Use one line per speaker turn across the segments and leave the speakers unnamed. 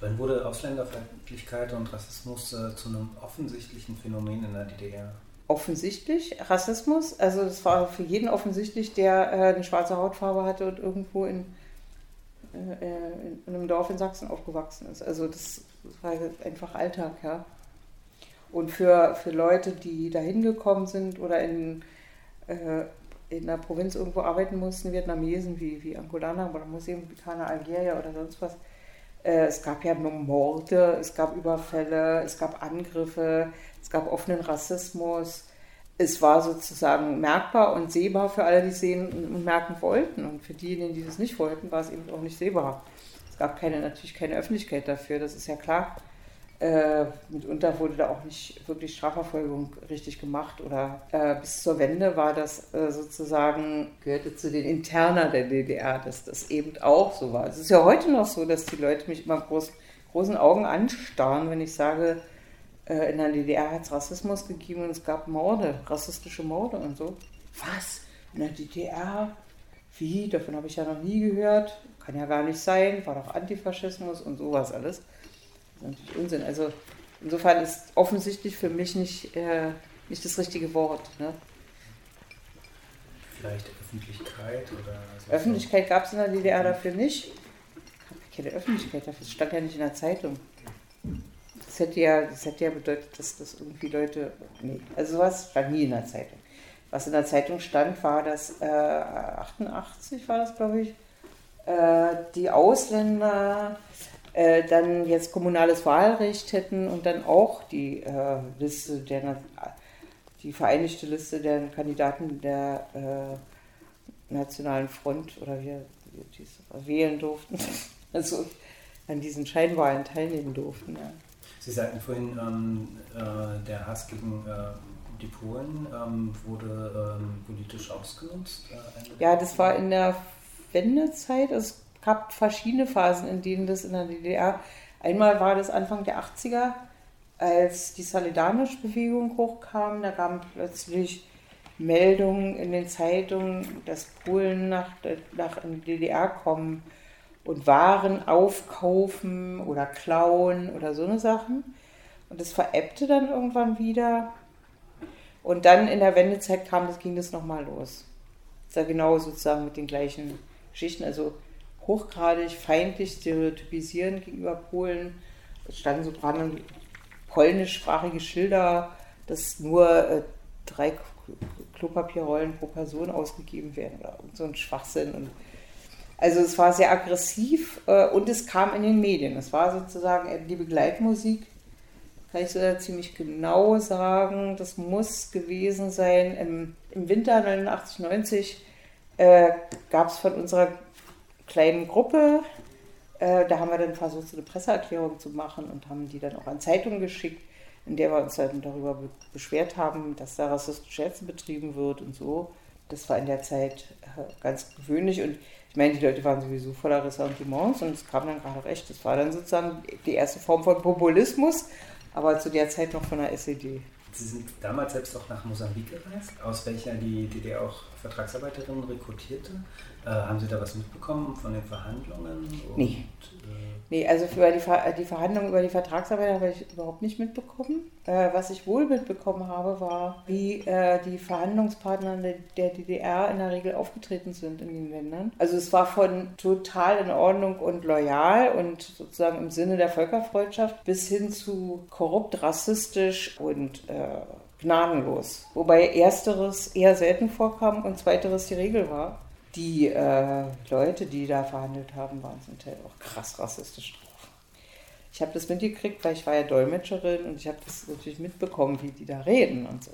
Wann wurde Ausländerfeindlichkeit und Rassismus zu einem offensichtlichen Phänomen in der DDR?
Offensichtlich Rassismus, also das war für jeden offensichtlich, der eine schwarze Hautfarbe hatte und irgendwo in einem Dorf in Sachsen aufgewachsen ist. Also das war einfach Alltag, ja. Und für Leute, die da hingekommen sind oder in der Provinz irgendwo arbeiten mussten, Vietnamesen wie Angolaner oder Mosambikaner, Algerier oder sonst was, es gab ja Morde, es gab Überfälle, es gab Angriffe, es gab offenen Rassismus. Es war sozusagen merkbar und sehbar für alle, die es sehen und merken wollten. Und für diejenigen, die das nicht wollten, war es eben auch nicht sehbar. Es gab natürlich keine Öffentlichkeit dafür, das ist ja klar. Mitunter wurde da auch nicht wirklich Strafverfolgung richtig gemacht. Oder bis zur Wende war das sozusagen, gehörte zu den Interna der DDR, dass das eben auch so war. Es ist ja heute noch so, dass die Leute mich immer großen Augen anstarren, wenn ich sage, in der DDR hat es Rassismus gegeben und es gab Morde, rassistische Morde und so. Was? In der DDR? Wie? Davon habe ich ja noch nie gehört. Kann ja gar nicht sein. War doch Antifaschismus und sowas alles. Das ist natürlich Unsinn. Also insofern ist offensichtlich für mich nicht das richtige Wort. Ne?
Vielleicht Öffentlichkeit oder so.
Öffentlichkeit gab es in der DDR dafür nicht. Es gab keine Öffentlichkeit dafür. Es stand ja nicht in der Zeitung. Das hätte ja bedeutet, dass das irgendwie Leute. Nee, also sowas stand nie in der Zeitung. Was in der Zeitung stand, war, dass 88 war das, glaube ich, die Ausländer dann jetzt kommunales Wahlrecht hätten und dann auch die Liste die vereinigte Liste der Kandidaten der Nationalen Front oder wie die wählen durften. Also an diesen Scheinwahlen teilnehmen durften. Ja.
Sie sagten vorhin, der Hass gegen die Polen wurde politisch ausgenutzt?
Ja, das war in der Wendezeit. Es gab verschiedene Phasen, in denen das in der DDR, einmal war das Anfang der 80er, als die Solidarność-Bewegung hochkam, da kamen plötzlich Meldungen in den Zeitungen, dass Polen in die DDR kommen und Waren aufkaufen oder klauen oder so eine Sachen. Und das verebbte dann irgendwann wieder. Und dann in der Wendezeit ging das nochmal los. Das war genau sozusagen mit den gleichen Geschichten, also hochgradig feindlich stereotypisierend gegenüber Polen. Es standen so polnischsprachige Schilder, dass nur 3 Klopapierrollen pro Person ausgegeben werden oder so ein Schwachsinn. Und also es war sehr aggressiv und es kam in den Medien. Es war sozusagen die Begleitmusik, kann ich so ziemlich genau sagen. Das muss gewesen sein im Winter 89, 90 gab es von unserer kleinen Gruppe, da haben wir dann versucht, so eine Presseerklärung zu machen und haben die dann auch an Zeitungen geschickt, in der wir uns dann darüber beschwert haben, dass da rassistische Hetze betrieben wird und so. Das war in der Zeit ganz gewöhnlich und ich meine, die Leute waren sowieso voller Ressentiments und es kam dann gerade recht. Das war dann sozusagen die erste Form von Populismus, aber zu der Zeit noch von der SED.
Sie sind damals selbst auch nach Mosambik gereist, aus welcher die DDR auch Vertragsarbeiterinnen rekrutierte. Haben Sie da was mitbekommen von den Verhandlungen?
Nee, also für die Verhandlungen über die Vertragsarbeit habe ich überhaupt nicht mitbekommen. Was ich wohl mitbekommen habe, war, wie die Verhandlungspartner der DDR in der Regel aufgetreten sind in den Ländern. Also es war von total in Ordnung und loyal und sozusagen im Sinne der Völkerfreundschaft bis hin zu korrupt, rassistisch und gnadenlos. Wobei ersteres eher selten vorkam und zweiteres die Regel war. Die Leute, die da verhandelt haben, waren zum Teil auch krass rassistisch drauf. Ich habe das mitgekriegt, weil ich war ja Dolmetscherin und ich habe das natürlich mitbekommen, wie die da reden und so.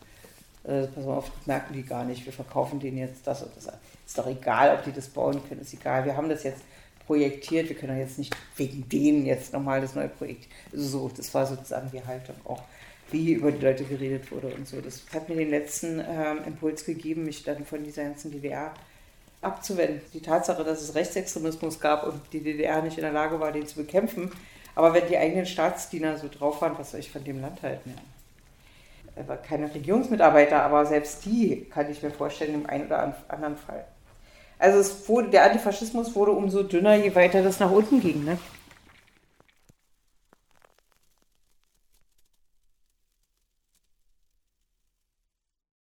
Pass mal auf, das merken die gar nicht, wir verkaufen denen jetzt das und das. Ist doch egal, ob die das bauen können, ist egal. Wir haben das jetzt projektiert, wir können doch jetzt nicht wegen denen jetzt nochmal das neue Projekt. Also so, das war sozusagen die Haltung auch, wie über die Leute geredet wurde und so. Das hat mir den letzten Impuls gegeben, mich dann von dieser ganzen DDR abzuwenden. Die Tatsache, dass es Rechtsextremismus gab und die DDR nicht in der Lage war, den zu bekämpfen. Aber wenn die eigenen Staatsdiener so drauf waren, was soll ich von dem Land halten? Er war keine Regierungsmitarbeiter, aber selbst die kann ich mir vorstellen, im einen oder anderen Fall. Also der Antifaschismus wurde umso dünner, je weiter das nach unten ging. Ne?